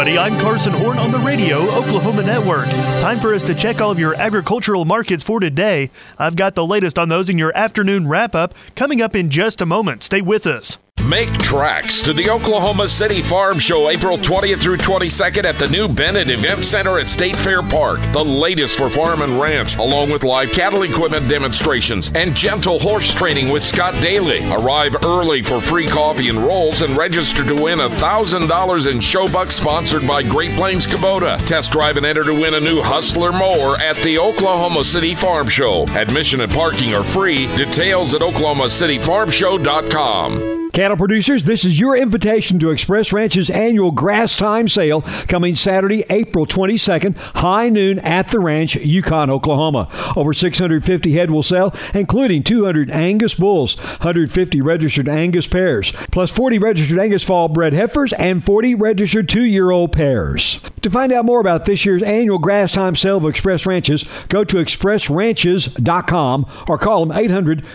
everybody. I'm Carson Horn on the Radio Oklahoma Network. Time for us to check all of your agricultural markets for today. I've got the latest on those in your afternoon wrap-up coming up in just a moment. Stay with us. Make tracks to the Oklahoma City Farm Show April 20th through 22nd at the new Bennett Event Center at State Fair Park. The latest for farm and ranch, along with live cattle equipment demonstrations and gentle horse training with Scott Daly. Arrive early for free coffee and rolls and register to win $1,000 in showbucks sponsored by Great Plains Kubota. Test drive and enter to win a new Hustler mower at the Oklahoma City Farm Show. Admission and parking are free. Details at oklahomacityfarmshow.com. Cattle producers, this is your invitation to Express Ranch's annual Grass Time Sale coming Saturday, April 22nd, high noon at the ranch, Yukon, Oklahoma. Over 650 head will sell, including 200 Angus bulls, 150 registered Angus pairs, plus 40 registered Angus fall bred heifers and 40 registered 2-year-old pairs. To find out more about this year's annual Grass Time Sale of Express Ranches, go to expressranches.com or call them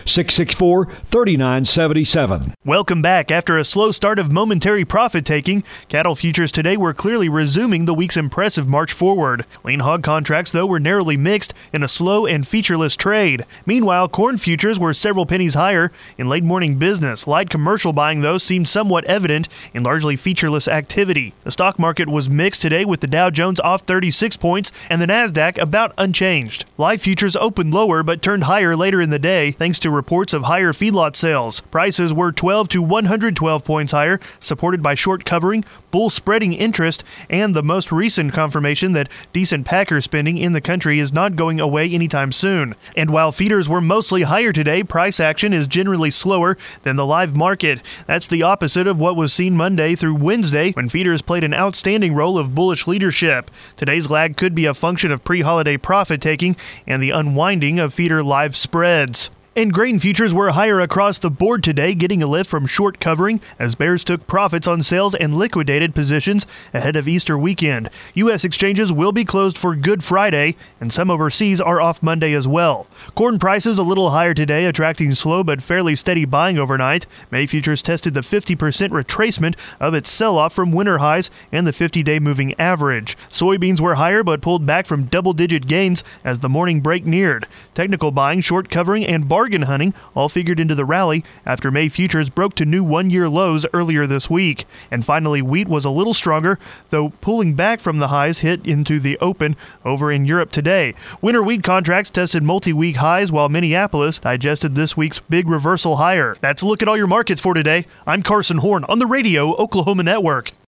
800-664-3977. Welcome back. After a slow start of momentary profit-taking, cattle futures today were clearly resuming the week's impressive march forward. Lean hog contracts, though, were narrowly mixed in a slow and featureless trade. Meanwhile, corn futures were several pennies higher in late-morning business. Light commercial buying, though, seemed somewhat evident in largely featureless activity. The stock market was mixed today, with the Dow Jones off 36 points and the Nasdaq about unchanged. Live futures opened lower but turned higher later in the day thanks to reports of higher feedlot sales. Prices were 12 to 112 points higher, supported by short covering, bull spreading interest, and the most recent confirmation that decent packer spending in the country is not going away anytime soon. And while feeders were mostly higher today, price action is generally slower than the live market. That's the opposite of what was seen Monday through Wednesday, when feeders played an outstanding role of bullish leadership. Today's lag could be a function of pre-holiday profit-taking and the unwinding of feeder live spreads. And grain futures were higher across the board today, getting a lift from short covering as bears took profits on sales and liquidated positions ahead of Easter weekend. U.S. exchanges will be closed for Good Friday, and some overseas are off Monday as well. Corn prices a little higher today, attracting slow but fairly steady buying overnight. May futures tested the 50% retracement of its sell-off from winter highs and the 50-day moving average. Soybeans were higher but pulled back from double-digit gains as the morning break neared. Technical buying, short covering, and bargain hunting all figured into the rally after May futures broke to new one-year lows earlier this week. And finally, wheat was a little stronger, though pulling back from the highs hit into the open over in Europe today. Winter wheat contracts tested multi-week highs while Minneapolis digested this week's big reversal higher. That's a look at all your markets for today. I'm Carson Horn on the Radio Oklahoma Network.